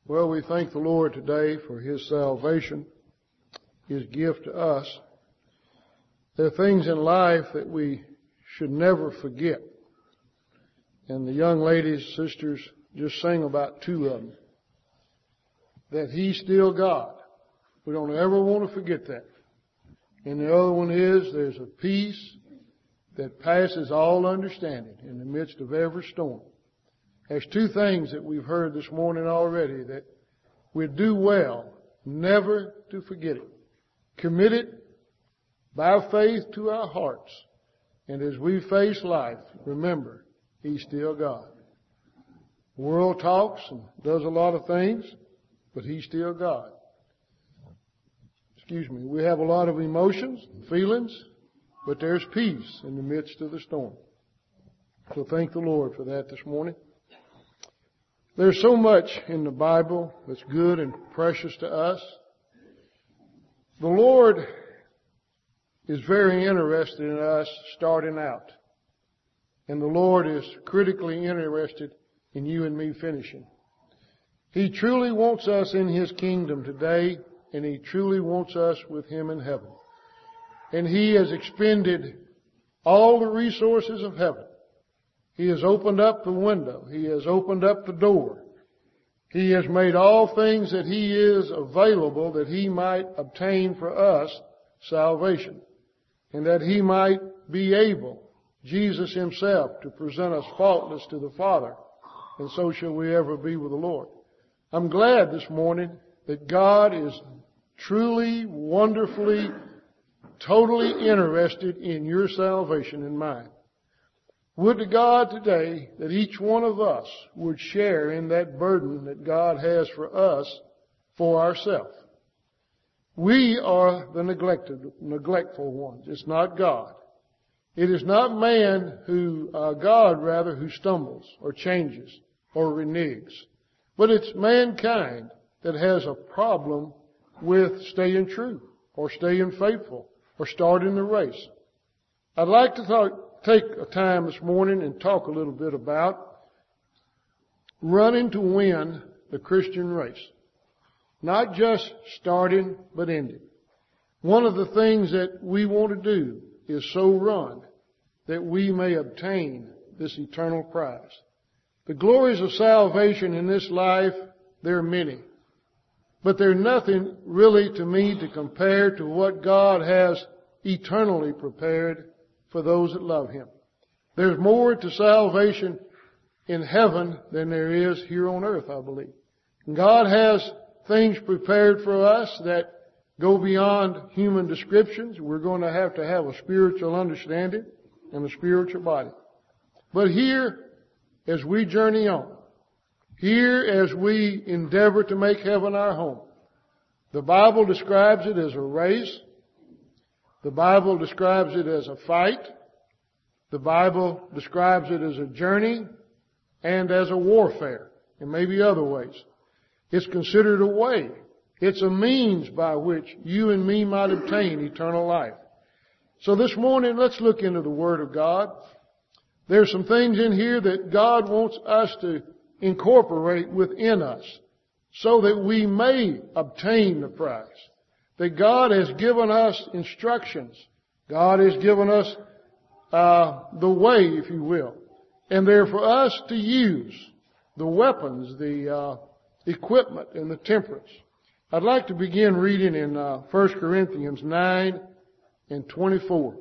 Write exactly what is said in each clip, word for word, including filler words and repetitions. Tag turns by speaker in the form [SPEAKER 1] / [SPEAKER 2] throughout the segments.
[SPEAKER 1] Well, we thank the Lord today for His salvation, His gift to us. There are things in life that we should never forget. And the young ladies, sisters, just sang about two of them. That He's still God. We don't ever want to forget that. And the other one is there's a peace that passes all understanding in the midst of every storm. There's two things that we've heard this morning already that we'd do well never to forget it. Commit it by faith to our hearts. And as we face life, remember, He's still God. The world talks and does a lot of things, but He's still God. Excuse me. We have a lot of emotions and feelings, but there's peace in the midst of the storm. So thank the Lord for that this morning. There's so much in the Bible that's good and precious to us. The Lord is very interested in us starting out. And the Lord is critically interested in you and me finishing. He truly wants us in His kingdom today, and He truly wants us with Him in heaven. And He has expended all the resources of heaven. He has opened up the window. He has opened up the door. He has made all things that He is available that He might obtain for us salvation. And that He might be able, Jesus Himself, to present us faultless to the Father. And so shall we ever be with the Lord. I'm glad this morning that God is truly, wonderfully, totally interested in your salvation and mine. Would to God today that each one of us would share in that burden that God has for us for ourselves. We are the neglected, neglectful ones. It's not God. It is not man who, uh, God rather, who stumbles or changes or reneges. But it's mankind that has a problem with staying true or staying faithful or starting the race. I'd like to talk take a time this morning and talk a little bit about running to win the Christian race. Not just starting, but ending. One of the things that we want to do is so run that we may obtain this eternal prize. The glories of salvation in this life, there are many. But they're nothing really to me to compare to what God has eternally prepared for those that love Him. There's more to salvation in heaven than there is here on earth, I believe. And God has things prepared for us that go beyond human descriptions. We're going to have to have a spiritual understanding and a spiritual body. But here, as we journey on, here as we endeavor to make heaven our home, the Bible describes it as a race. The Bible describes it as a fight. The Bible describes it as a journey and as a warfare, and maybe other ways. It's considered a way. It's a means by which you and me might obtain eternal life. So this morning, let's look into the Word of God. There's some things in here that God wants us to incorporate within us so that we may obtain the prize. That God has given us instructions. God has given us uh, the way, if you will. And they're for us to use the weapons, the uh, equipment, and the temperance. I'd like to begin reading in uh, First Corinthians nine and twenty-four.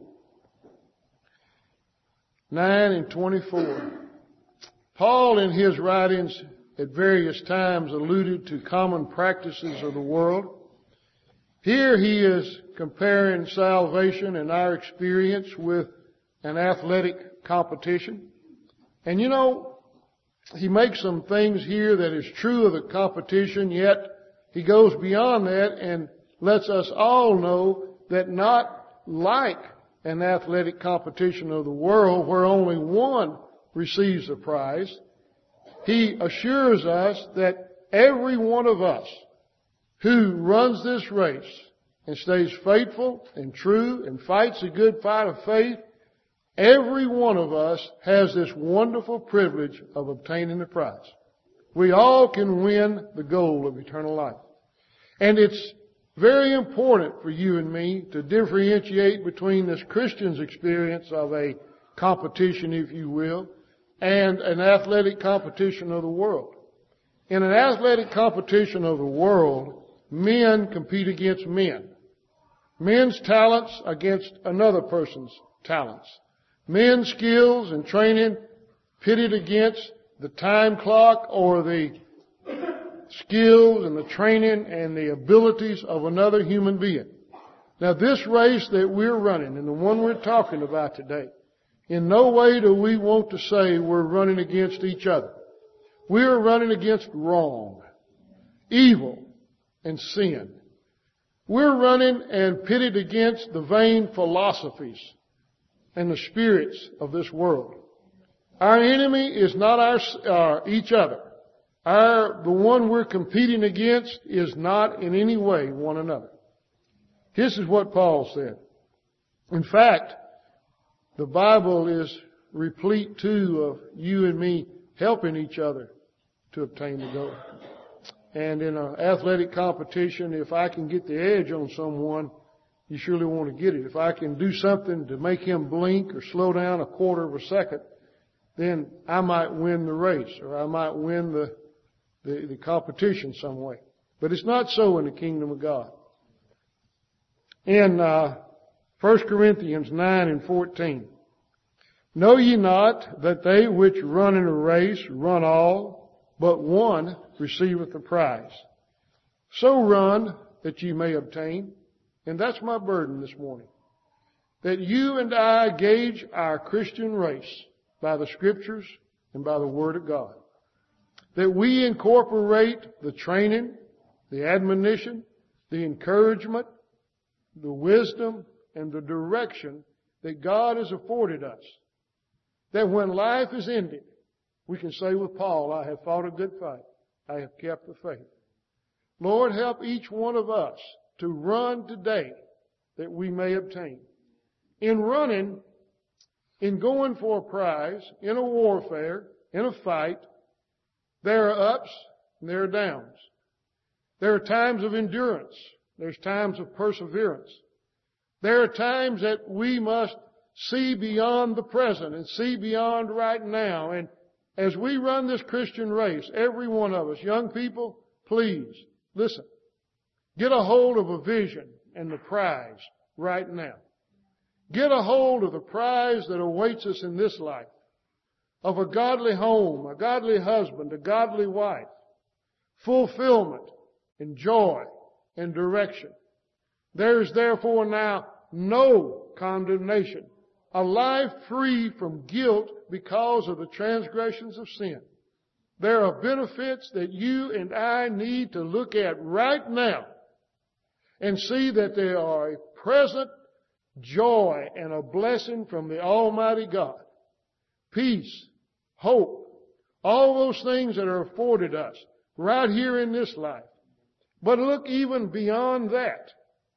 [SPEAKER 1] nine and twenty-four. Paul in his writings at various times alluded to common practices of the world. Here he is comparing salvation and our experience with an athletic competition. And you know, he makes some things here that is true of the competition, yet he goes beyond that and lets us all know that not like an athletic competition of the world where only one receives a prize, he assures us that every one of us who runs this race and stays faithful and true and fights a good fight of faith, every one of us has this wonderful privilege of obtaining the prize. we all can win the goal of eternal life. And it's very important for you and me to differentiate between this Christian's experience of a competition, if you will, and an athletic competition of the world. In an athletic competition of the world, men compete against men. Men's talents against another person's talents. Men's skills and training pitted against the time clock or the skills and the training and the abilities of another human being. Now this race that we're running and the one we're talking about today, in no way do we want to say we're running against each other. We're running against wrong, evil, and sin. We're running and pitted against the vain philosophies and the spirits of this world. Our enemy is not our, uh, each other. Our, the one we're competing against is not in any way one another. This is what Paul said. In fact, the Bible is replete too of you and me helping each other to obtain the goal. And in an athletic competition, if I can get the edge on someone, you surely want to get it. If I can do something to make him blink or slow down a quarter of a second, then I might win the race or I might win the, the, the competition some way. But it's not so in the kingdom of God. In uh, First Corinthians nine and fourteen, know ye not that they which run in a race run all, but one receiveth the prize. So run that ye may obtain. And that's my burden this morning. That you and I gauge our Christian race by the Scriptures and by the Word of God. That we incorporate the training, the admonition, the encouragement, the wisdom, and the direction that God has afforded us. That when life is ended, we can say with Paul, I have fought a good fight. I have kept the faith. Lord, help each one of us to run today that we may obtain. In running, in going for a prize, in a warfare, in a fight, there are ups and there are downs. There are times of endurance. There's times of perseverance. There are times that we must see beyond the present and see beyond right now. And as we run this Christian race, every one of us, young people, please, listen. Get a hold of a vision and the prize right now. Get a hold of the prize that awaits us in this life. Of a godly home, a godly husband, a godly wife. Fulfillment and joy and direction. There is therefore now no condemnation. A life free from guilt because of the transgressions of sin. There are benefits that you and I need to look at right now and see that they are a present joy and a blessing from the Almighty God. Peace, hope, all those things that are afforded us right here in this life. But look even beyond that.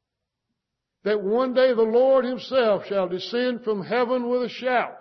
[SPEAKER 1] That one day the Lord Himself shall descend from heaven with a shout.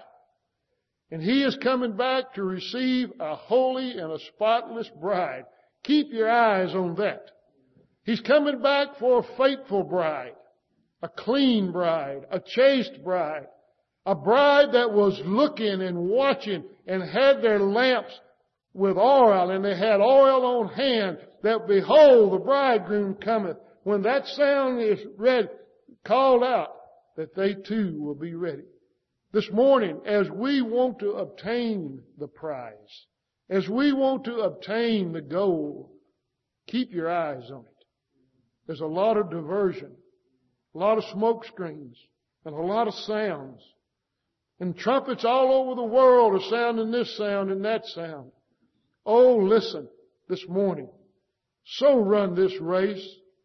[SPEAKER 1] And He is coming back to receive a holy and a spotless bride. Keep your eyes on that. He's coming back for a faithful bride, a clean bride, a chaste bride, a bride that was looking and watching and had their lamps with oil, and they had oil on hand, that behold, the bridegroom cometh. When that sound is read, called out, that they too will be ready. This morning, as we want to obtain the prize, as we want to obtain the goal, keep your eyes on it. There's a lot of diversion, a lot of smoke screens, and a lot of sounds. And trumpets all over the world are sounding this sound and that sound. Oh, listen this morning. So run this race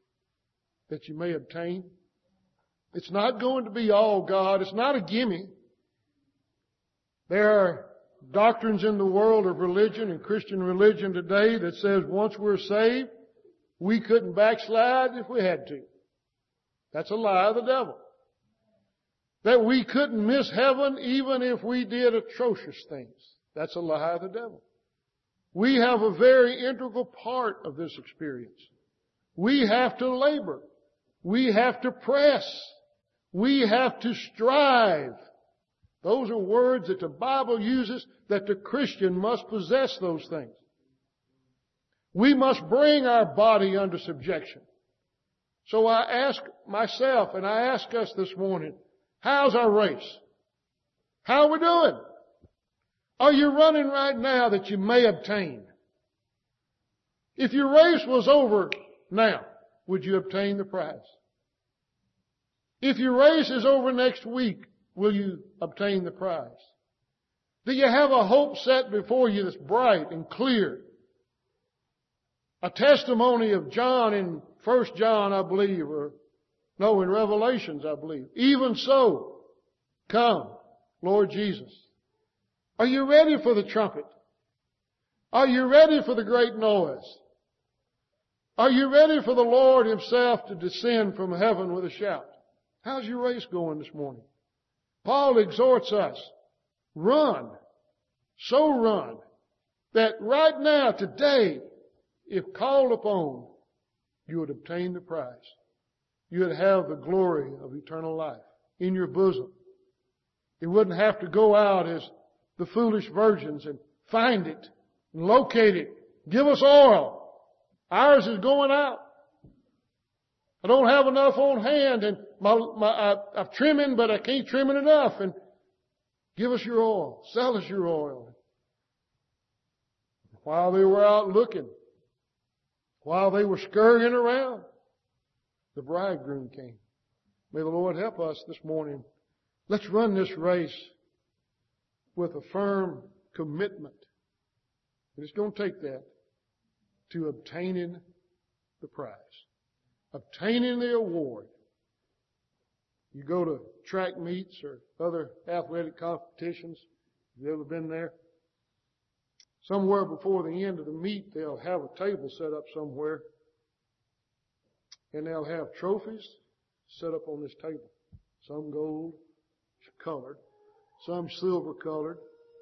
[SPEAKER 1] that you may obtain. It's not going to be all God. It's not a gimme. There are doctrines in the world of religion and Christian religion today that says once we're saved, we couldn't backslide if we had to. That's a lie of the devil. That we couldn't miss heaven even if we did atrocious things. That's a lie of the devil. We have a very integral part of this experience. We have to labor. We have to press. We have to strive. Those are words that the Bible uses, that the Christian must possess those things. We must bring our body under subjection. So I ask myself and I ask us this morning, how's our race? How are we doing? Are you running right now that you may obtain? If your race was over now, would you obtain the prize? If your race is over next week, will you obtain the prize? Do you have a hope set before you that's bright and clear? A testimony of John in First John, I believe, or no, in Revelations, I believe. Even so, come, Lord Jesus. Are you ready for the trumpet? Are you ready for the great noise? Are you ready for the Lord Himself to descend from heaven with a shout? How's your race going this morning? Paul exhorts us, run, so run, that right now, today, if called upon, you would obtain the prize. You would have the glory of eternal life in your bosom. You wouldn't have to go out as the foolish virgins and find it and locate it. Give us oil. Ours is going out. I don't have enough on hand, and my, my, I, I'm trimming, but I can't trim it enough. And give us your oil. Sell us your oil. While they were out looking, while they were scurrying around, the bridegroom came. May the Lord help us this morning. Let's run this race with a firm commitment. And it's going to take that to obtaining the prize, obtaining the award. You go to track meets or other athletic competitions. Have you ever been there? Somewhere before the end of the meet, they'll have a table set up somewhere. And they'll have trophies set up on this table. Some gold colored, some silver colored,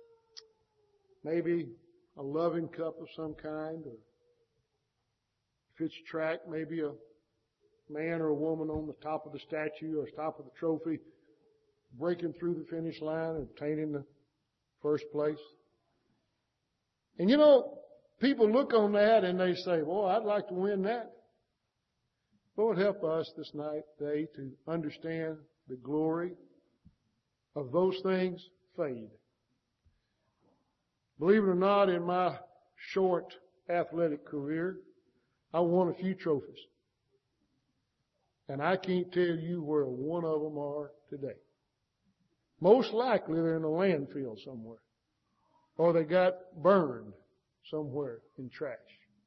[SPEAKER 1] maybe a loving cup of some kind, or if it's track, maybe a man or a woman on the top of the statue or top of the trophy breaking through the finish line and obtaining the first place. And you know, people look on that and they say, boy, I'd like to win that. Lord, help us this night, day, to understand the glory of those things fade. Believe it or not, in my short athletic career, I won a few trophies. And I can't tell you where one of them are today. Most likely they're in a landfill somewhere. Or they got burned somewhere in trash.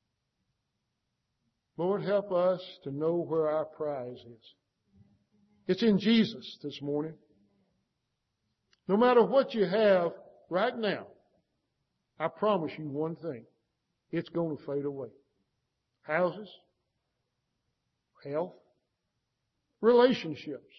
[SPEAKER 1] Lord, help us to know where our prize is. It's in Jesus this morning. No matter what you have right now, I promise you one thing. It's going to fade away. Houses, health, relationships.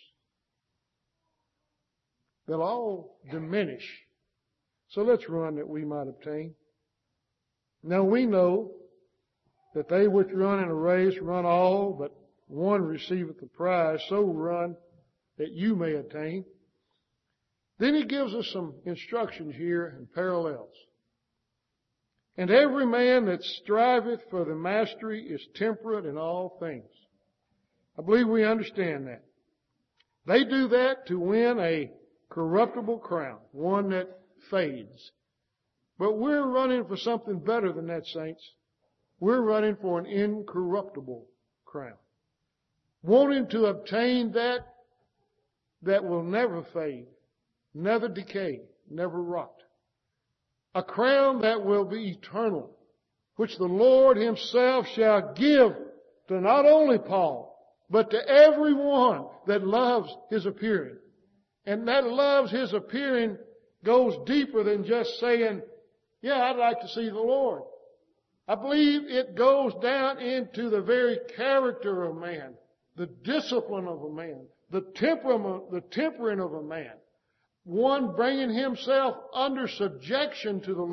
[SPEAKER 1] They'll all diminish. So let's run that we might obtain. Now we know that they which run in a race run all, but one receiveth the prize. So run that you may attain. Then he gives us some instructions here and parallels. And every man that striveth for the mastery is temperate in all things. I believe we understand that. They do that to win a corruptible crown, one that fades. But we're running for something better than that, saints. We're running for an incorruptible crown. Wanting to obtain that that will never fade, never decay, never rot. A crown that will be eternal, which the Lord Himself shall give to not only Paul, but to everyone that loves His appearing. And that loves His appearing goes deeper than just saying, yeah, I'd like to see the Lord. I believe it goes down into the very character of man, the discipline of a man, the temperament, the tempering of a man. One bringing himself under subjection to the Lord.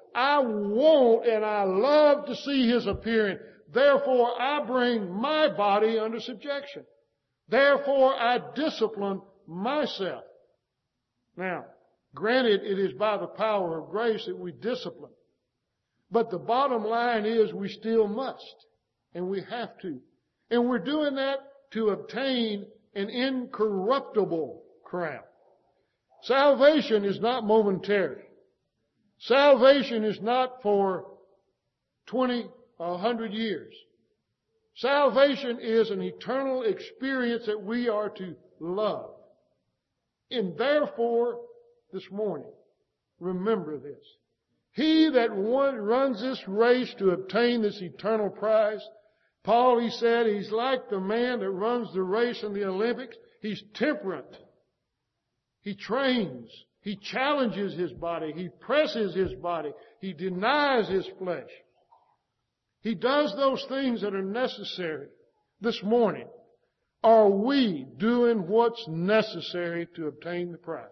[SPEAKER 1] I want and I love to see His appearing. Therefore, I bring my body under subjection. Therefore, I discipline myself. Now, granted, it is by the power of grace that we discipline. But the bottom line is we still must. And we have to. And we're doing that to obtain an incorruptible crown. Salvation is not momentary. Salvation is not for twenty or one hundred years. Salvation is an eternal experience that we are to love. And therefore, this morning, remember this. He that one runs this race to obtain this eternal prize, Paul, he said, he's like the man that runs the race in the Olympics. He's temperate. He trains. He challenges his body. He presses his body. He denies his flesh. He does those things that are necessary. This morning, are we doing what's necessary to obtain the prize?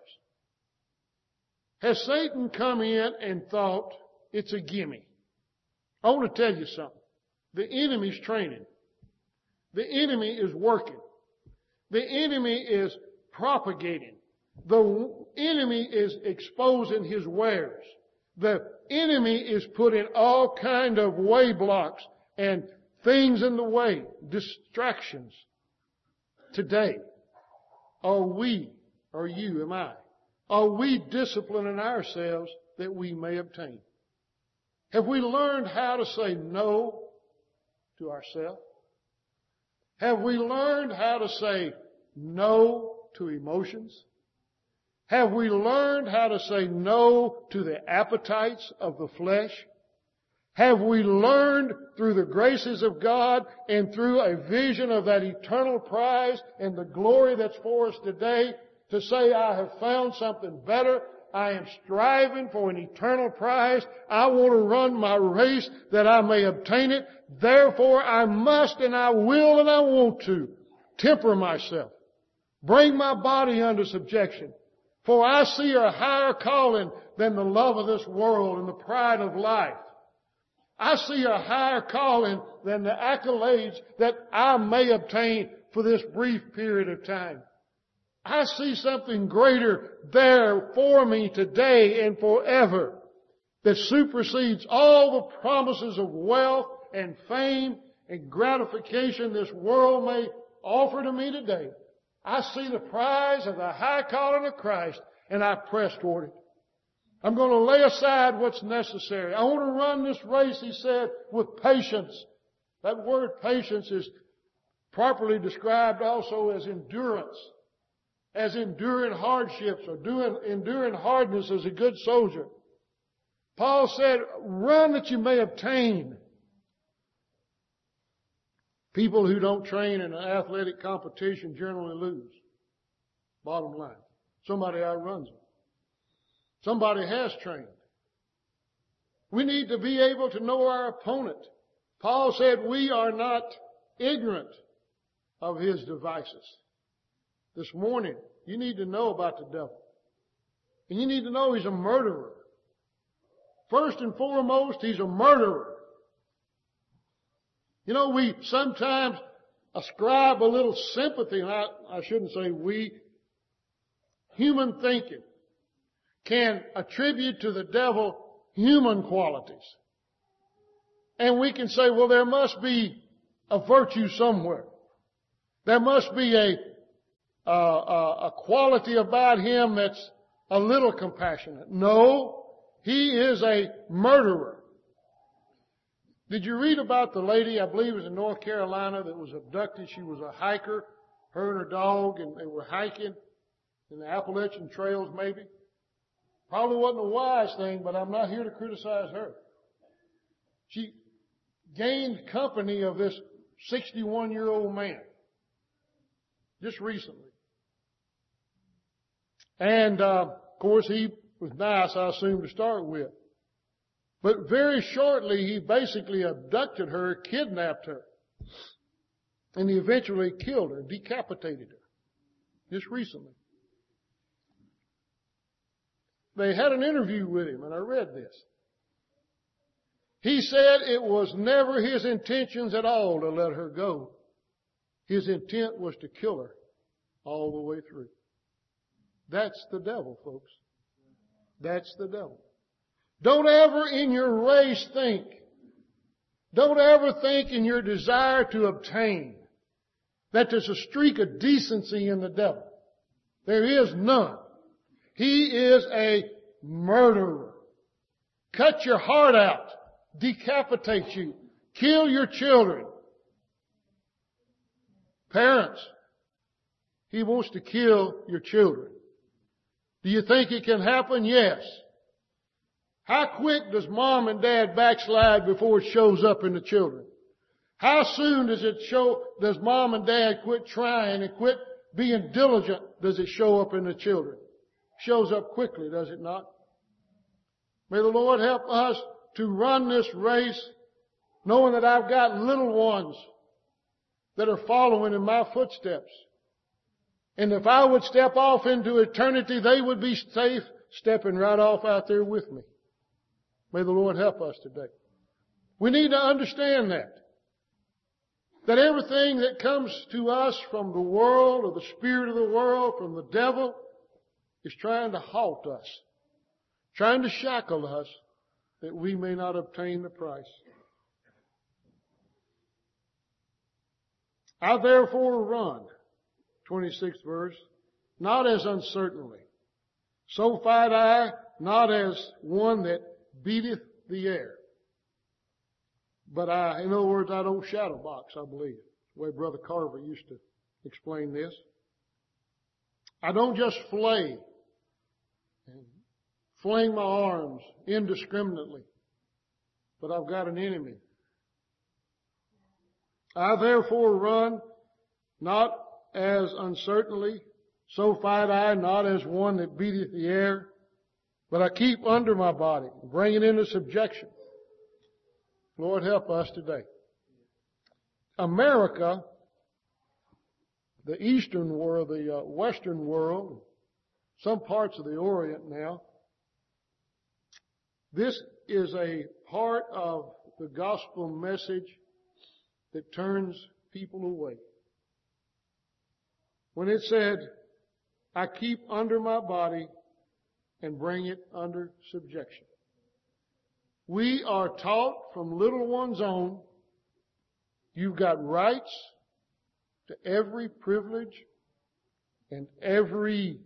[SPEAKER 1] Has Satan come in and thought it's a gimme? I want to tell you something. The enemy's training. The enemy is working. The enemy is propagating. The enemy is exposing his wares. The enemy is putting all kind of way blocks and things in the way, distractions. Today, are we, are you, am I, are we disciplining ourselves that we may obtain? Have we learned how to say no to ourselves? Have we learned how to say no to emotions? Have we learned how to say no to the appetites of the flesh? Have we learned through the graces of God and through a vision of that eternal prize and the glory that's for us today to say, I have found something better. I am striving for an eternal prize. I want to run my race that I may obtain it. Therefore, I must and I will and I want to temper myself. Bring my body under subjection. For I see a higher calling than the love of this world and the pride of life. I see a higher calling than the accolades that I may obtain for this brief period of time. I see something greater there for me today and forever that supersedes all the promises of wealth and fame and gratification this world may offer to me today. I see the prize of the high calling of Christ and I press toward it. I'm going to lay aside what's necessary. I want to run this race, he said, with patience. That word patience is properly described also as endurance, as enduring hardships or doing, enduring hardness as a good soldier. Paul said, run that you may obtain. People who don't train in an athletic competition generally lose. Bottom line. Somebody outruns them. Somebody has trained. We need to be able to know our opponent. Paul said we are not ignorant of his devices. This morning, you need to know about the devil. And you need to know he's a murderer. First and foremost, he's a murderer. You know, we sometimes ascribe a little sympathy, and I, I shouldn't say we, human thinking can attribute to the devil human qualities. And we can say, well, there must be a virtue somewhere. There must be a, a, a, a quality about him that's a little compassionate. No, he is a murderer. Did you read about the lady, I believe it was in North Carolina, that was abducted? She was a hiker, her and her dog, and they were hiking in the Appalachian trails maybe. Probably wasn't a wise thing, but I'm not here to criticize her. She gained company of this sixty-one-year-old man just recently. And, uh, of course, he was nice, I assume, to start with. But very shortly, he basically abducted her, kidnapped her. And he eventually killed her, decapitated her. Just recently. They had an interview with him, and I read this. He said it was never his intentions at all to let her go. His intent was to kill her all the way through. That's the devil, folks. That's the devil. Don't ever in your race think, don't ever think in your desire to obtain that there's a streak of decency in the devil. There is none. He is a murderer. Cut your heart out. Decapitate you. Kill your children. Parents, he wants to kill your children. Do you think it can happen? Yes. How quick does mom and dad backslide before it shows up in the children? How soon does it show, does mom and dad quit trying and quit being diligent? Does it show up in the children? Shows up quickly, does it not? May the Lord help us to run this race knowing that I've got little ones that are following in my footsteps. And if I would step off into eternity, they would be safe stepping right off out there with me. May the Lord help us today. We need to understand that. That everything that comes to us from the world or the spirit of the world, from the devil, is trying to halt us, trying to shackle us, that we may not obtain the price. I therefore run, twenty-sixth verse, not as uncertainly. So fight I, not as one that beateth the air. But I, in other words, I don't shadow box, I believe. The way Brother Carver used to explain this. I don't just flay and fling my arms indiscriminately, but I've got an enemy. I therefore run not as uncertainly, so fight I, not as one that beateth the air, but I keep under my body, bring it into subjection. Lord, help us today. America, the Eastern world, the uh, Western world, some parts of the Orient now, this is a part of the gospel message that turns people away. When it said, I keep under my body and bring it under subjection. We are taught from little ones on, you've got rights to every privilege and every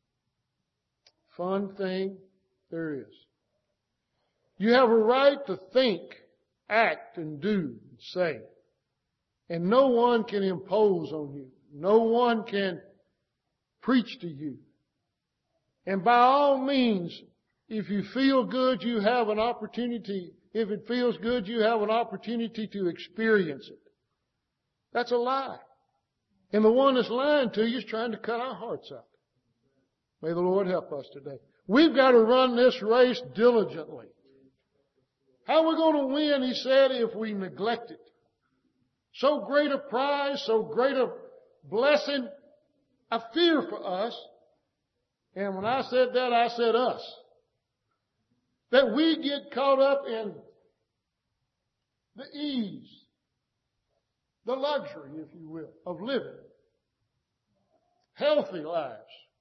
[SPEAKER 1] fun thing there is. You have a right to think, act, and do, and say. And no one can impose on you. No one can preach to you. And by all means, if you feel good, you have an opportunity. If it feels good, you have an opportunity to experience it. That's a lie. And the one that's lying to you is trying to cut our hearts out. May the Lord help us today. We've got to run this race diligently. How are we going to win, he said, if we neglect it? So great a prize, so great a blessing, a fear for us. And when I said that, I said us. That we get caught up in the ease, the luxury, if you will, of living healthy lives.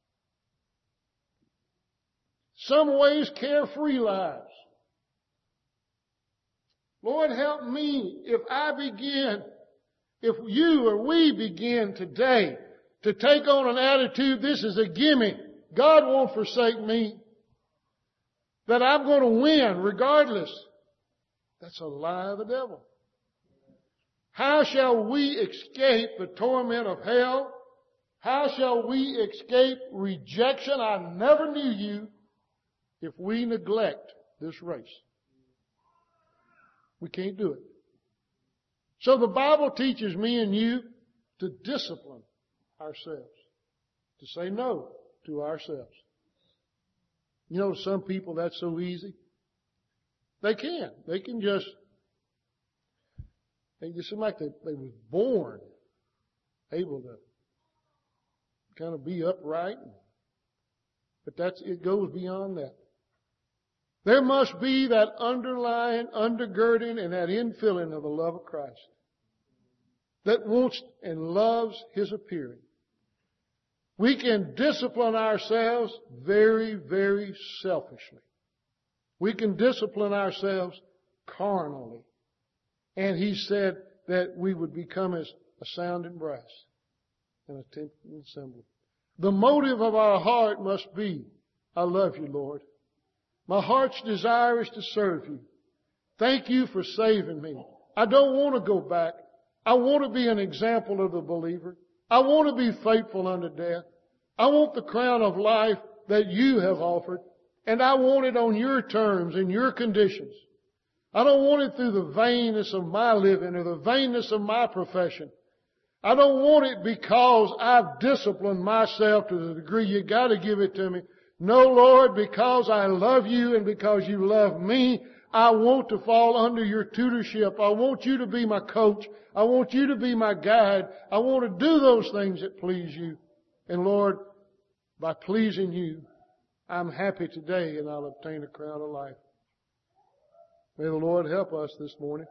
[SPEAKER 1] Some ways carefree lives. Lord, help me if I begin, if you or we begin today to take on an attitude, this is a gimme, God won't forsake me, that I'm going to win regardless. That's a lie of the devil. How shall we escape the torment of hell? How shall we escape rejection? I never knew you if we neglect this race. We can't do it. So the Bible teaches me and you to discipline ourselves, to say no to ourselves. You know, some people, that's so easy. They can. They can just, they just seem like they, they was born able to kind of be upright. But that's, it goes beyond that. There must be that underlying, undergirding, and that infilling of the love of Christ that wants and loves His appearing. We can discipline ourselves very, very selfishly. We can discipline ourselves carnally. And He said that we would become as a sounding brass and a tinkling cymbal. The motive of our heart must be, I love you, Lord. My heart's desire is to serve you. Thank you for saving me. I don't want to go back. I want to be an example of the believer. I want to be faithful unto death. I want the crown of life that you have offered, and I want it on your terms and your conditions. I don't want it through the vainness of my living or the vainness of my profession. I don't want it because I've disciplined myself to the degree you got to give it to me. No, Lord, because I love you and because you love me, I want to fall under your tutorship. I want you to be my coach. I want you to be my guide. I want to do those things that please you. And Lord, by pleasing you, I'm happy today and I'll obtain a crown of life. May the Lord help us this morning.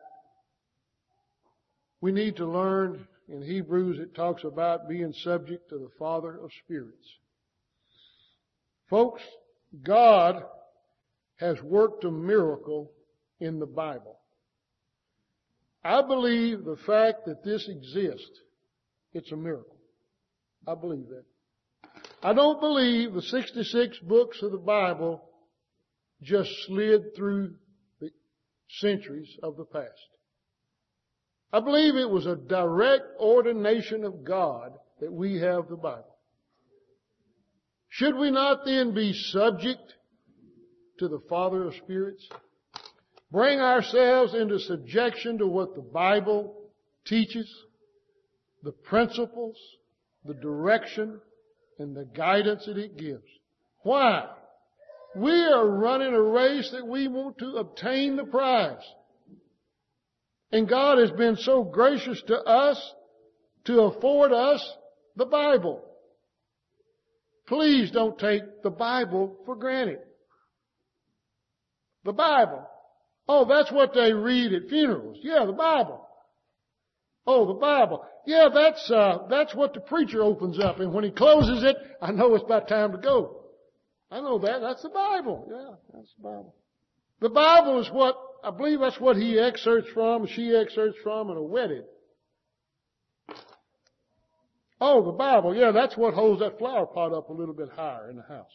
[SPEAKER 1] We need to learn, in Hebrews it talks about being subject to the Father of spirits. Folks, God has worked a miracle in the Bible. I believe the fact that this exists, it's a miracle. I believe that. I don't believe the sixty-six books of the Bible just slid through the centuries of the past. I believe it was a direct ordination of God that we have the Bible. Should we not then be subject to the Father of spirits? Bring ourselves into subjection to what the Bible teaches, the principles, the direction, and the guidance that it gives. Why? We are running a race that we want to obtain the prize. And God has been so gracious to us to afford us the Bible. Please don't take the Bible for granted. The Bible. Oh, that's what they read at funerals. Yeah, the Bible. Oh, the Bible. Yeah, that's, uh, that's what the preacher opens up. And when he closes it, I know it's about time to go. I know that. That's the Bible. Yeah, that's the Bible. The Bible is what, I believe that's what he excerpts from, she excerpts from, and a wedding. Oh, the Bible. Yeah, that's what holds that flower pot up a little bit higher in the house.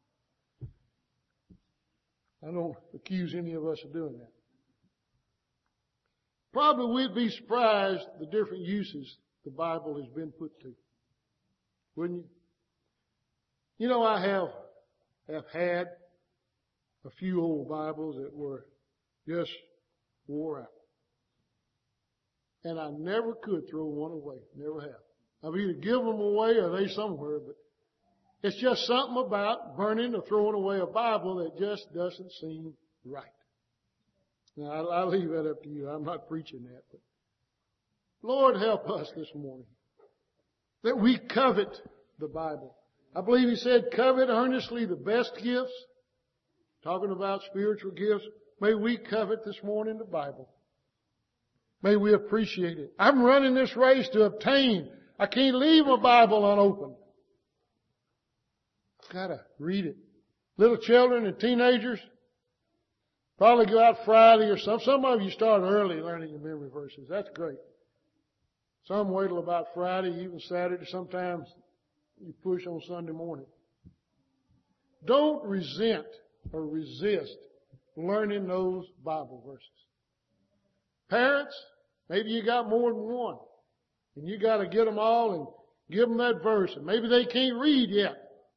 [SPEAKER 1] I don't accuse any of us of doing that. Probably we'd be surprised the different uses the Bible has been put to. Wouldn't you? You know, I have, have had a few old Bibles that were just wore out. And I never could throw one away. Never have. I've either given them away or they somewhere, but it's just something about burning or throwing away a Bible that just doesn't seem right. Now, I'll, I'll leave that up to you. I'm not preaching that. But Lord, help us this morning that we covet the Bible. I believe He said, covet earnestly the best gifts. Talking about spiritual gifts. May we covet this morning the Bible. May we appreciate it. I'm running this race to obtain. I can't leave my Bible unopened. I've got to read it. Little children and teenagers probably go out Friday or something. Some of you start early learning your memory verses. That's great. Some wait till about Friday, even Saturday. Sometimes you push on Sunday morning. Don't resent or resist learning those Bible verses. Parents, maybe you got more than one. And you got to get them all and give them that verse. And maybe they can't read yet.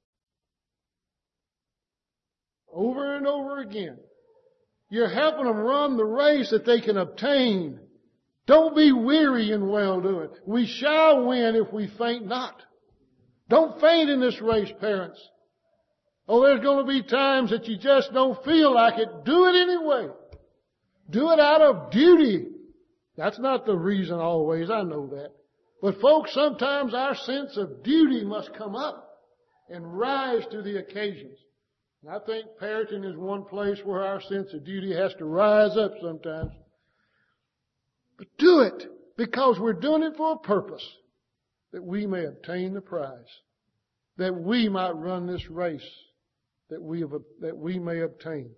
[SPEAKER 1] Over and over again. You're helping them run the race that they can obtain. Don't be weary in well-doing. We shall win if we faint not. Don't faint in this race, parents. Oh, there's going to be times that you just don't feel like it. Do it anyway. Do it out of duty. That's not the reason always. I know that. But folks, sometimes our sense of duty must come up and rise to the occasions. And I think parenting is one place where our sense of duty has to rise up sometimes. But do it because we're doing it for a purpose, that we may obtain the prize, that we might run this race that we have, that we may obtain.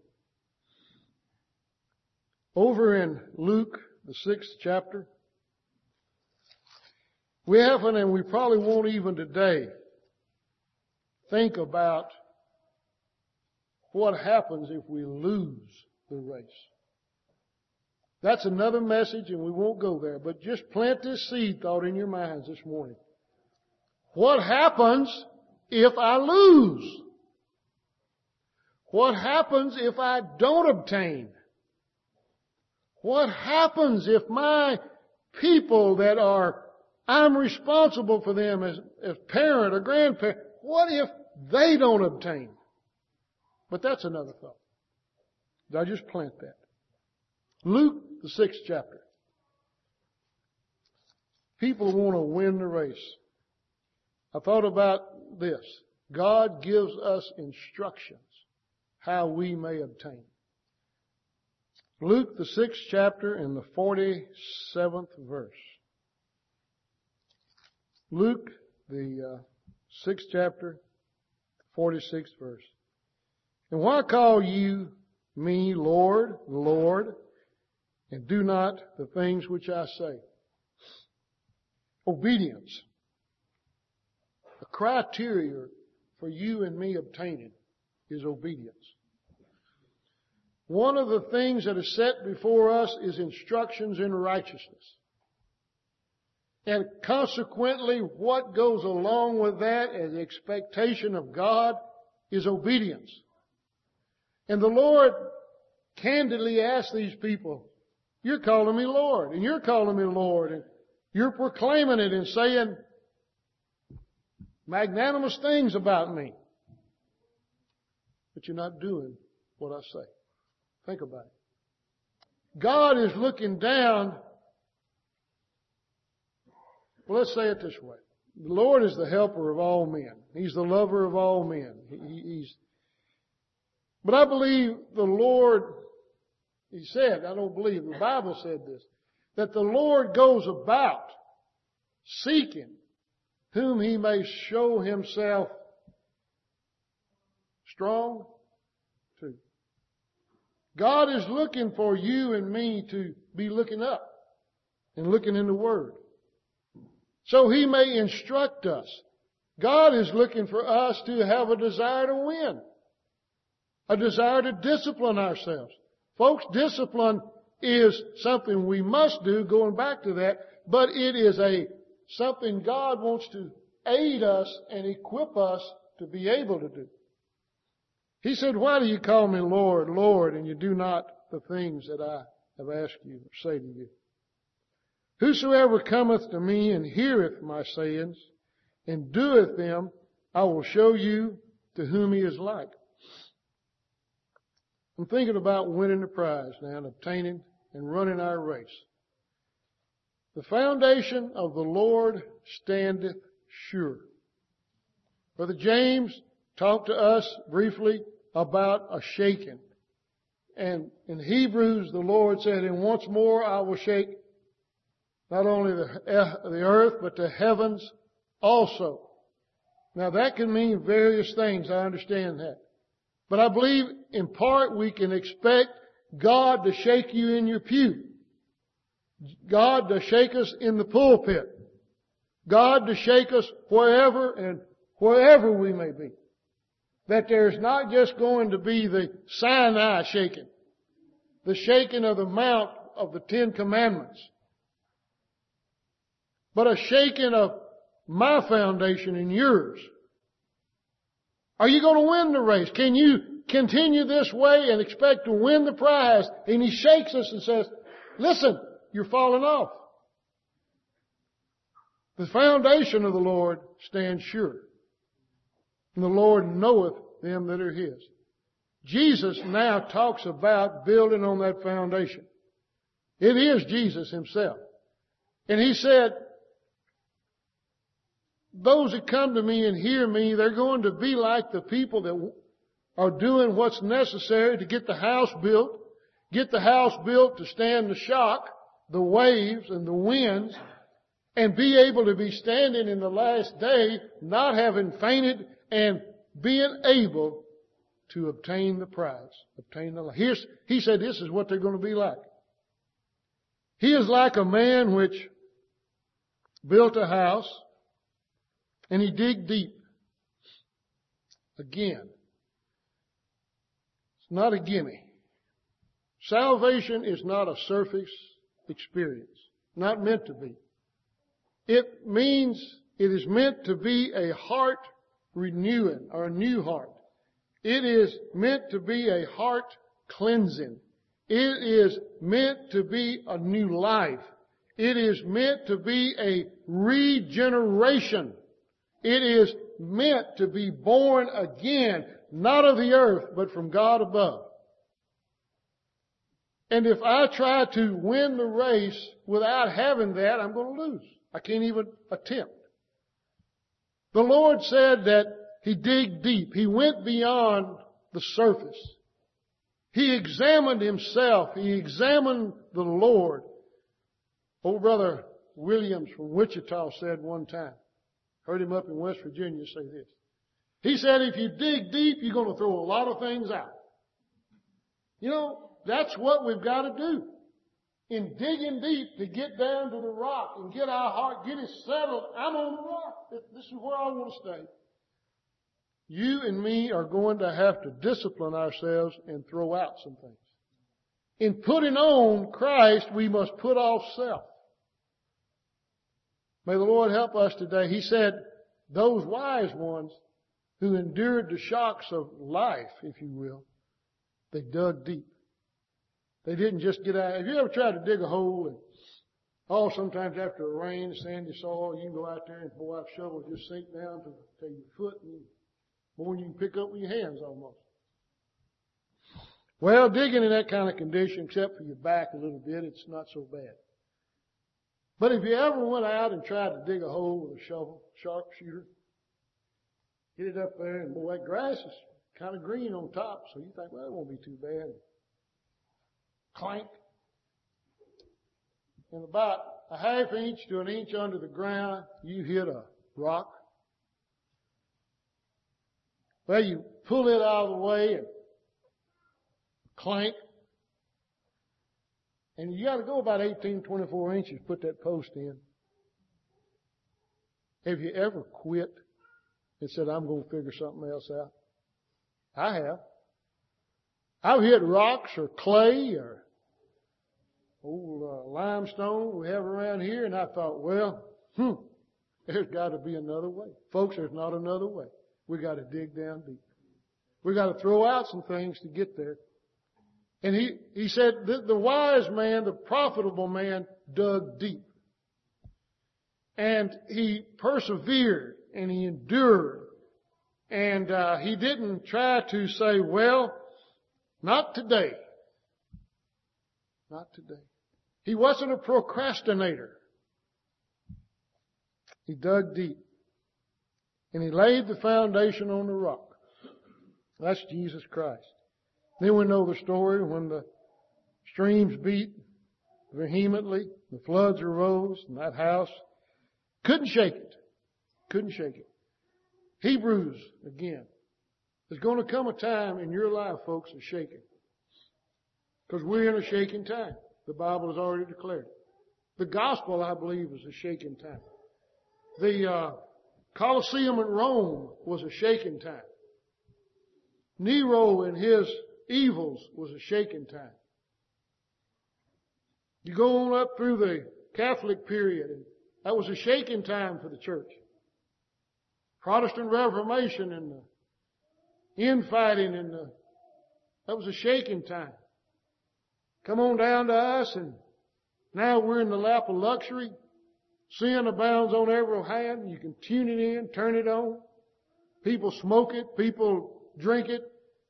[SPEAKER 1] Over in Luke, the sixth chapter, we haven't, and we probably won't even today, think about what happens if we lose the race. That's another message, and we won't go there, but just plant this seed thought in your minds this morning. What happens if I lose? What happens if I don't obtain? What happens if my people that are, I'm responsible for them as, as parent or grandparent, what if they don't obtain? But that's another thought. Did I just plant that? Luke, the sixth chapter. People want to win the race. I thought about this. God gives us instructions how we may obtain. Luke, the sixth chapter, and the forty-seventh verse. Luke, the uh, sixth chapter, forty-sixth verse. And why call you me Lord, Lord, and do not the things which I say? Obedience. The criteria for you and me obtaining is obedience. One of the things that is set before us is instructions in righteousness. And consequently, what goes along with that as expectation of God is obedience. And the Lord candidly asked these people, you're calling me Lord, and you're calling me Lord, and you're proclaiming it and saying magnanimous things about me. But you're not doing what I say. Think about it. God is looking down. Well, let's say it this way. The Lord is the helper of all men. He's the lover of all men. He, he's, but I believe the Lord, He said, I don't believe, the Bible said this, that the Lord goes about seeking whom He may show Himself strong to. God is looking for you and me to be looking up and looking in the Word, so He may instruct us. God is looking for us to have a desire to win, a desire to discipline ourselves. Folks, discipline is something we must do, going back to that, but it is a something God wants to aid us and equip us to be able to do. He said, why do you call me Lord, Lord, and you do not the things that I have asked you or say to you? Whosoever cometh to me and heareth my sayings and doeth them, I will show you to whom he is like. I'm thinking about winning the prize now and obtaining and running our race. The foundation of the Lord standeth sure. Brother James talked to us briefly about a shaking. And in Hebrews, the Lord said, and once more I will shake not only the, the earth, but the heavens also. Now that can mean various things. I understand that. But I believe in part we can expect God to shake you in your pew. God to shake us in the pulpit. God to shake us wherever and wherever we may be. That there's not just going to be the Sinai shaking, the shaking of the Mount of the Ten Commandments, but a shaking of my foundation and yours. Are you going to win the race? Can you continue this way and expect to win the prize? And He shakes us and says, listen, you're falling off. The foundation of the Lord stands sure. And the Lord knoweth them that are His. Jesus now talks about building on that foundation. It is Jesus Himself. And He said, those that come to me and hear me, they're going to be like the people that are doing what's necessary to get the house built, get the house built to stand the shock, the waves and the winds, and be able to be standing in the last day, not having fainted and being able to obtain the prize, obtain the life. Here's, he said this is what they're going to be like. He is like a man which built a house and he digged deep. Again, it's not a gimme. Salvation is not a surface experience. Not meant to be. It means it is meant to be a heart renewing or a new heart. It is meant to be a heart cleansing. It is meant to be a new life. It is meant to be a regeneration. It is meant to be born again, not of the earth, but from God above. And if I try to win the race without having that, I'm going to lose. I can't even attempt. The Lord said that He digged deep. He went beyond the surface. He examined Himself. He examined the Lord. Old Brother Williams from Wichita said one time, heard him up in West Virginia say this. He said, if you dig deep, you're going to throw a lot of things out. You know, that's what we've got to do. In digging deep to get down to the rock and get our heart, get it settled. I'm on the rock. This is where I want to stay. You and me are going to have to discipline ourselves and throw out some things. In putting on Christ, we must put off self. May the Lord help us today. He said, those wise ones who endured the shocks of life, if you will, they dug deep. They didn't just get out. Have you ever tried to dig a hole and, oh, sometimes after a rain, sandy soil, you can go out there and pull out a shovel and just sink down to, to your foot and more than you can pick up with your hands almost. Well, digging in that kind of condition, except for your back a little bit, it's not so bad. But if you ever went out and tried to dig a hole with a shovel, sharpshooter, get it up there and boy, that grass is kind of green on top, so you think, well, it won't be too bad. Clank. And about a half inch to an inch under the ground, you hit a rock. Well, you pull it out of the way and clank. And you got to go about eighteen, twenty-four inches to put that post in. Have you ever quit and said, I'm going to figure something else out? I have. I've hit rocks or clay or old uh, limestone we have around here, and I thought, well, hmm, there's got to be another way. Folks, there's not another way. We got to dig down deep. We got to throw out some things to get there. And he, he said the, the wise man, the profitable man, dug deep. And he persevered and he endured. And uh, he didn't try to say, well, not today. Not today. He wasn't a procrastinator. He dug deep. And he laid the foundation on the rock. That's Jesus Christ. Then we know the story when the streams beat vehemently, the floods arose, and that house couldn't shake it. Couldn't shake it. Hebrews, again. There's going to come a time in your life, folks, of shaking. Because we're in a shaking time. The Bible has already declared it. The gospel, I believe, is a shaking time. The uh, Colosseum in Rome was a shaking time. Nero and his evils was a shaking time. You go on up through the Catholic period, and that was a shaking time for the church. Protestant Reformation and the infighting and the, that was a shaking time. Come on down to us, and now we're in the lap of luxury. Sin abounds on every hand. You can tune it in, turn it on. People smoke it. People drink it.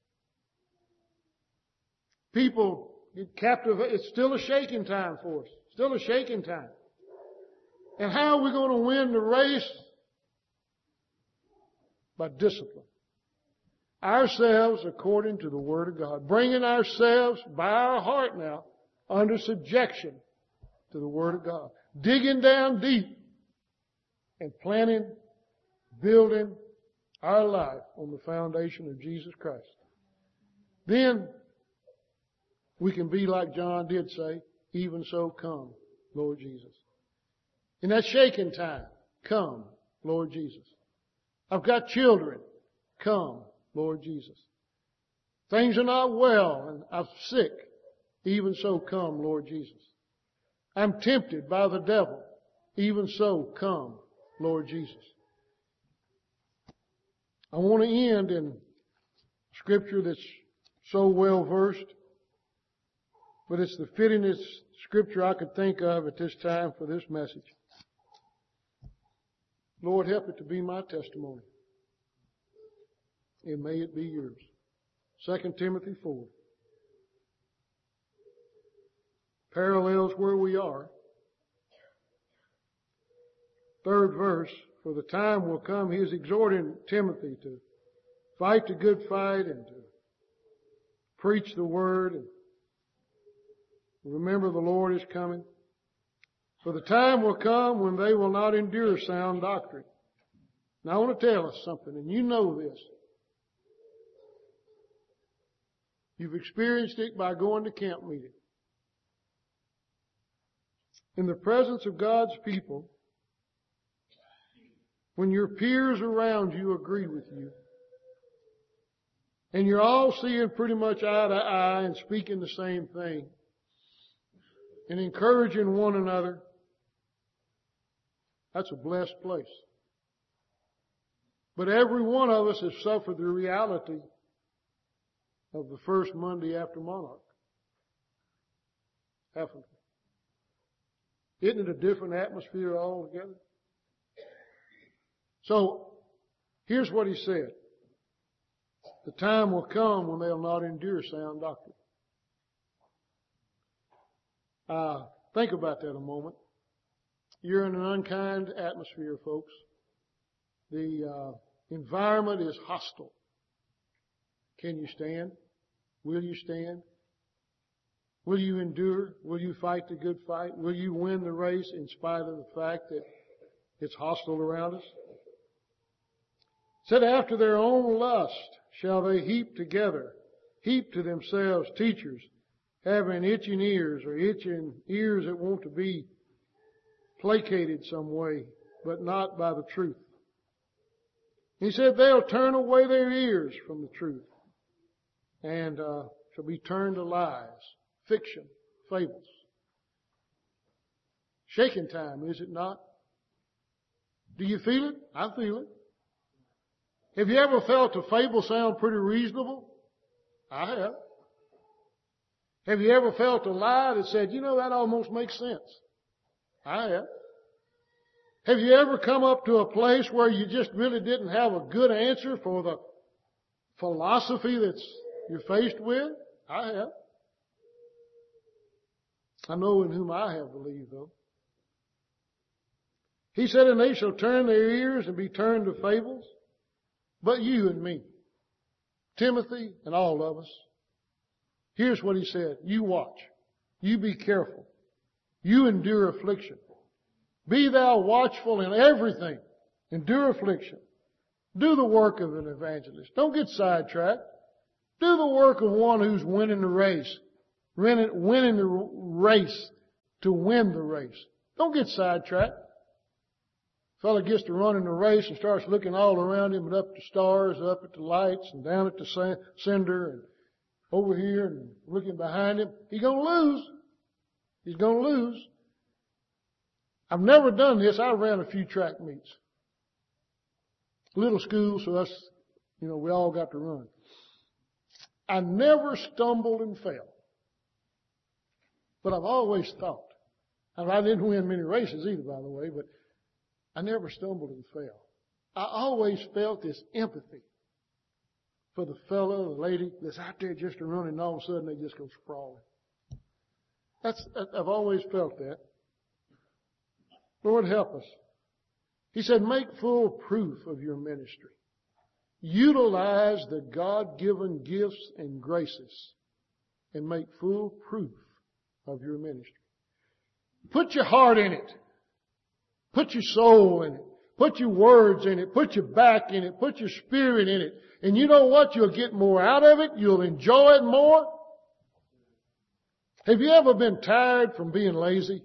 [SPEAKER 1] People get captivated. It's still a shaking time for us. Still a shaking time. And how are we going to win the race? By discipline. ourselves according to the Word of God. Bringing ourselves by our heart now under subjection to the Word of God. Digging down deep and planting, building our life on the foundation of Jesus Christ. Then we can be like John did say, even so come, Lord Jesus. In that shaking time, come, Lord Jesus. I've got children. Come, Lord Jesus. Things are not well and I'm sick. Even so come, Lord Jesus. I'm tempted by the devil. Even so come, Lord Jesus. I want to end in scripture that's so well versed, but it's the fittingest scripture I could think of at this time for this message. Lord, help it to be my testimony. And may it be yours. Second Timothy four. Parallels where we are. Third verse. For the time will come, he is exhorting Timothy to fight the good fight and to preach the word. And remember the Lord is coming. For the time will come when they will not endure sound doctrine. Now I want to tell us something, and you know this. You've experienced it by going to camp meeting. In the presence of God's people, when your peers around you agree with you, and you're all seeing pretty much eye to eye and speaking the same thing, and encouraging one another, that's a blessed place. But every one of us has suffered the reality of the first Monday after Monarch. Haven't we? Isn't it a different atmosphere altogether? So, here's what he said. The time will come when they'll not endure sound doctrine. Uh, think about that a moment. You're in an unkind atmosphere, folks. The uh, environment is hostile. Can you stand? Will you stand? Will you endure? Will you fight the good fight? Will you win the race in spite of the fact that it's hostile around us? It said, after their own lust shall they heap together, heap to themselves teachers, having itching ears or itching ears that want to be placated some way, but not by the truth. He said they'll turn away their ears from the truth and uh, shall be turned to lies, fiction, fables. Shaking time, is it not? Do you feel it? I feel it. Have you ever felt a fable sound pretty reasonable? I have. Have you ever felt a lie that said, you know, that almost makes sense? I have. Have you ever come up to a place where you just really didn't have a good answer for the philosophy that's you're faced with? I have. I know in whom I have believed, though. He said, and they shall turn their ears and be turned to fables. But you and me, Timothy and all of us, here's what he said. You watch. You be careful. You endure affliction. Be thou watchful in everything. Endure affliction. Do the work of an evangelist. Don't get sidetracked. Do the work of one who's winning the race. Winning the race to win the race. Don't get sidetracked. Fellow gets to running the race and starts looking all around him and up at the stars, up at the lights, and down at the cinder, and over here and looking behind him. He's going to lose. He's going to lose. I've never done this. I ran a few track meets. Little school, so that's, you know, we all got to run. I never stumbled and fell. But I've always thought, and I didn't win many races either, by the way, but I never stumbled and fell. I always felt this empathy for the fellow, the lady that's out there just running, and all of a sudden they just go sprawling. That's, I've always felt that. Lord, help us. He said, make full proof of your ministry. Utilize the God-given gifts and graces and make full proof of your ministry. Put your heart in it. Put your soul in it. Put your words in it. Put your back in it. Put your spirit in it. And you know what? You'll get more out of it. You'll enjoy it more. Have you ever been tired from being lazy?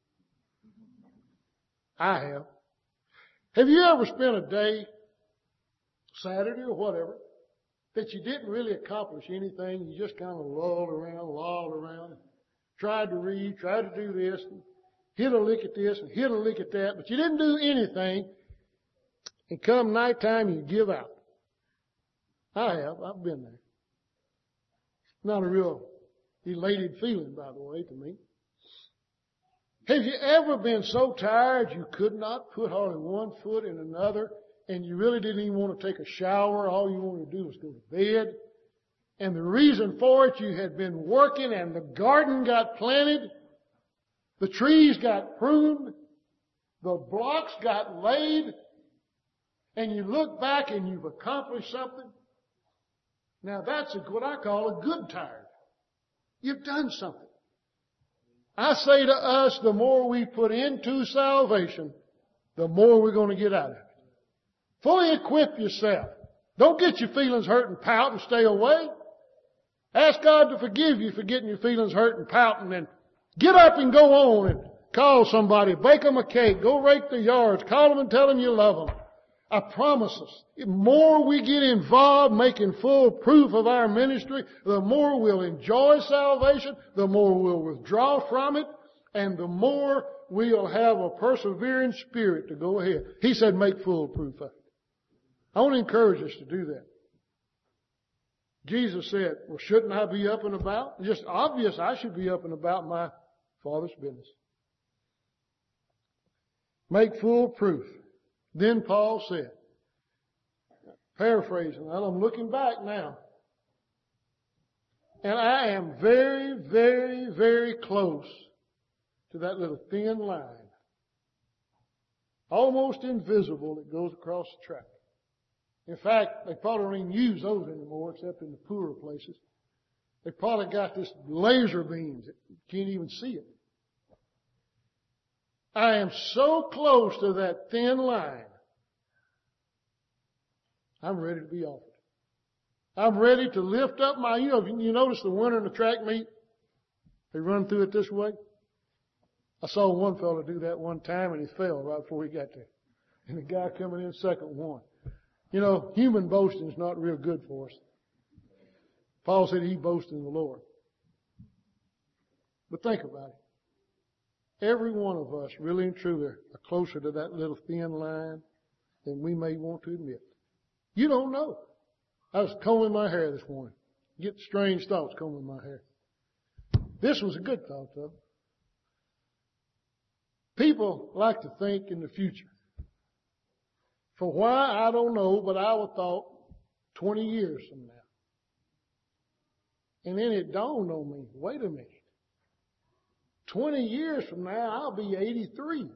[SPEAKER 1] I have. Have you ever spent a day, Saturday or whatever, that you didn't really accomplish anything? You just kind of lolled around, lolled around, tried to read, tried to do this, and hit a lick at this and hit a lick at that, but you didn't do anything. And come nighttime, you give out. I have. I've been there. Not a real elated feeling, by the way, to me. Have you ever been so tired you could not put hardly one foot in another, and you really didn't even want to take a shower? All you wanted to do was go to bed. And the reason for it, you had been working and the garden got planted, the trees got pruned, the blocks got laid, and you look back and you've accomplished something. Now that's a, what I call a good tired. You've done something. I say to us, the more we put into salvation, the more we're going to get out of it. Fully equip yourself. Don't get your feelings hurt and pout and stay away. Ask God to forgive you for getting your feelings hurt and pouting, and get up and go on and call somebody, bake them a cake, go rake the yards, call them and tell them you love them. I promise us, the more we get involved making full proof of our ministry, the more we'll enjoy salvation, the more we'll withdraw from it, and the more we'll have a persevering spirit to go ahead. He said make full proof of it. I want to encourage us to do that. Jesus said, well, shouldn't I be up and about? It's just obvious I should be up and about my Father's business. Make full proof. Then Paul said, paraphrasing, and I'm looking back now, and I am very, very, very close to that little thin line, almost invisible, that goes across the track. In fact, they probably don't even use those anymore except in the poorer places. They probably got this laser beams that you can't even see it. I am so close to that thin line. I'm ready to be offered. I'm ready to lift up my, you know, you notice the winner in the track meet? They run through it this way. I saw one fellow do that one time and he fell right before he got there. And the guy coming in second won. You know, human boasting is not real good for us. Paul said he boasted in the Lord. But think about it. Every one of us, really and truly, are closer to that little thin line than we may want to admit. You don't know. I was combing my hair this morning. Get strange thoughts combing my hair. This was a good thought, though. People like to think in the future. For why, I don't know, but I would thought twenty years from now. And then it dawned on me, wait a minute. twenty years from now, I'll be eighty-three.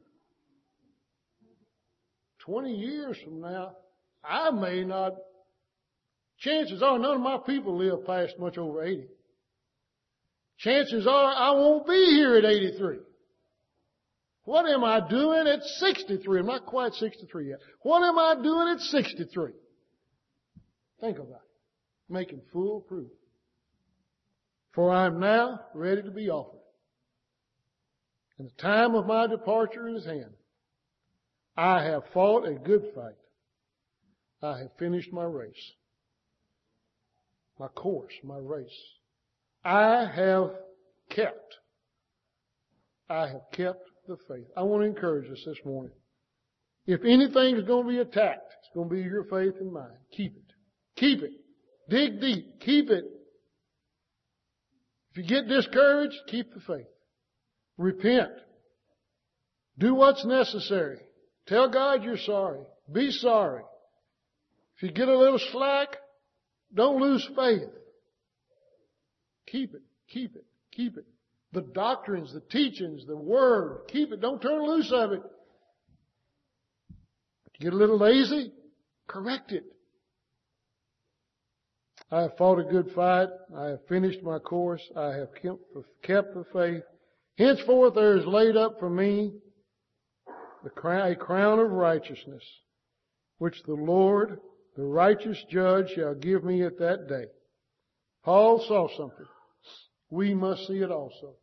[SPEAKER 1] twenty years from now, I may not, chances are none of my people live past much over eighty. Chances are I won't be here at eighty-three. What am I doing at sixty-three? I'm not quite sixty-three yet. What am I doing at sixty-three? Think about it. Making full proof. For I am now ready to be offered. And the time of my departure is at hand. I have fought a good fight. I have finished my race. My course, my race. I have kept. I have kept the faith. I want to encourage us this morning. If anything is going to be attacked, it's going to be your faith and mine. Keep it. Keep it. Dig deep. Keep it. If you get discouraged, keep the faith. Repent. Do what's necessary. Tell God you're sorry. Be sorry. If you get a little slack, don't lose faith. Keep it. Keep it. Keep it. The doctrines, the teachings, the Word, keep it. Don't turn loose of it. If you get a little lazy, correct it. I have fought a good fight. I have finished my course. I have kept the faith. Henceforth there is laid up for me the crown, a crown of righteousness, which the Lord, the righteous judge, shall give me at that day. Paul saw something. We must see it also.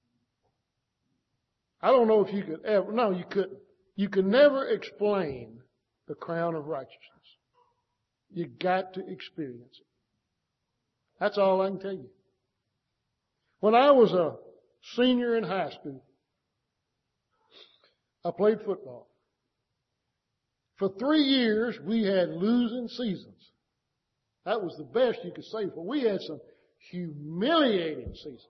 [SPEAKER 1] I don't know if you could ever, no, you couldn't. You could never explain the crown of righteousness. You got to experience it. That's all I can tell you. When I was a senior in high school, I played football. For three years, we had losing seasons. That was the best you could say for. We had some humiliating seasons.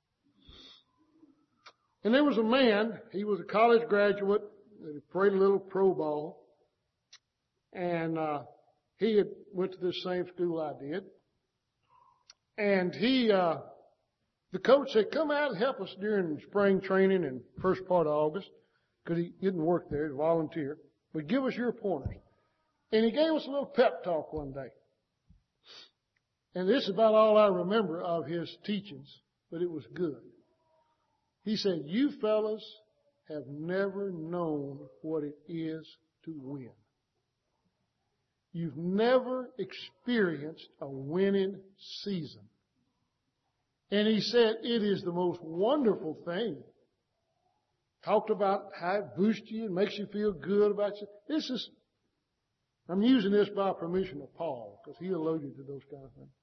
[SPEAKER 1] And there was a man, he was a college graduate, he played a little pro ball, and uh, he had went to the same school I did. And he, uh, the coach said, come out and help us during spring training and first part of August, because he didn't work there, he was a volunteer. But give us your pointers. And he gave us a little pep talk one day. And this is about all I remember of his teachings, but it was good. He said, you fellas have never known what it is to win. You've never experienced a winning season. And he said, it is the most wonderful thing. Talked about how it boosts you and makes you feel good about you. This is, I'm using this by permission of Paul, because he alluded to those kind of things.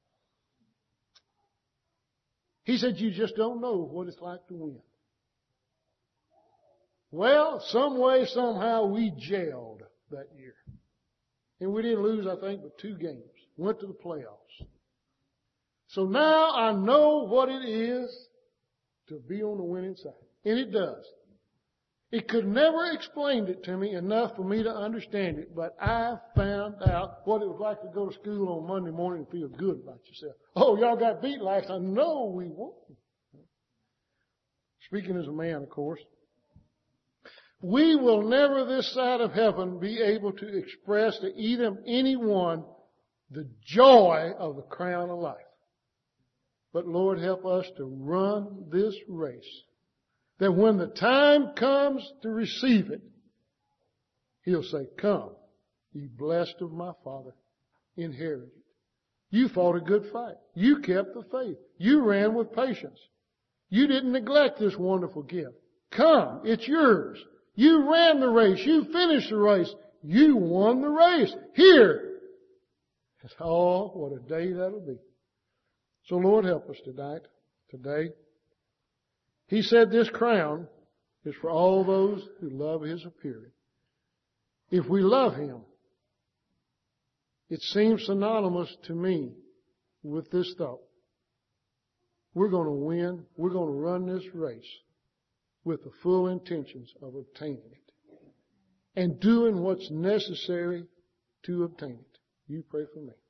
[SPEAKER 1] He said, you just don't know what it's like to win. Well, some way, somehow, we gelled that year. And we didn't lose, I think, but two games. Went to the playoffs. So now I know what it is to be on the winning side. And it does. It could never explain it to me enough for me to understand it, but I found out what it was like to go to school on Monday morning and feel good about yourself. Oh, y'all got beat last night. No, we won't. Speaking as a man, of course. We will never this side of heaven be able to express to either anyone the joy of the crown of life. But Lord, help us to run this race, that when the time comes to receive it, He'll say, come, ye blessed of my Father, inherit it. You fought a good fight. You kept the faith. You ran with patience. You didn't neglect this wonderful gift. Come, it's yours. You ran the race. You finished the race. You won the race. Here. Oh, what a day that'll be. So Lord, help us tonight, today. He said this crown is for all those who love His appearing. If we love Him, it seems synonymous to me with this thought. We're going to win. We're going to run this race with the full intentions of obtaining it and doing what's necessary to obtain it. You pray for me.